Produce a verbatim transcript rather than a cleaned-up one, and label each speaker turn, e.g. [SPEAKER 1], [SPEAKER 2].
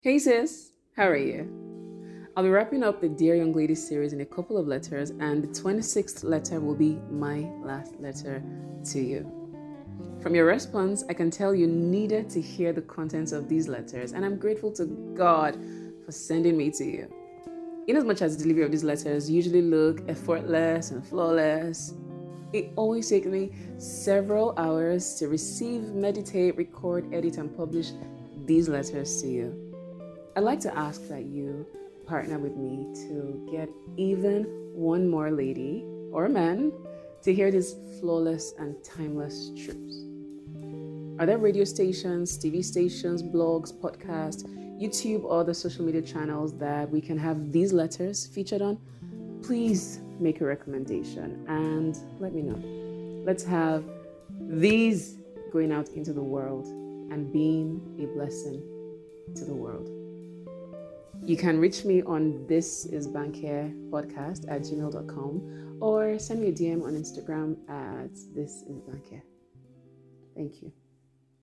[SPEAKER 1] Hey sis, how are you? I'll be wrapping up the Dear Young Lady series in a couple of letters, and the twenty-sixth letter will be my last letter to you. From your response, I can tell you needed to hear the contents of these letters, and I'm grateful to God for sending me to you. Inasmuch as the delivery of these letters usually look effortless and flawless, it always takes me several hours to receive, meditate, record, edit, and publish these letters to you. I'd like to ask that you partner with me to get even one more lady or man to hear these flawless and timeless truths. Are there radio stations, T V stations, blogs, podcasts, YouTube, or other social media channels that we can have these letters featured on? Please make a recommendation and let me know. Let's have these going out into the world and being a blessing to the world. You can reach me on This Is Banker podcast at gmail dot com or send me a D M on Instagram at This Is Banker. Thank you.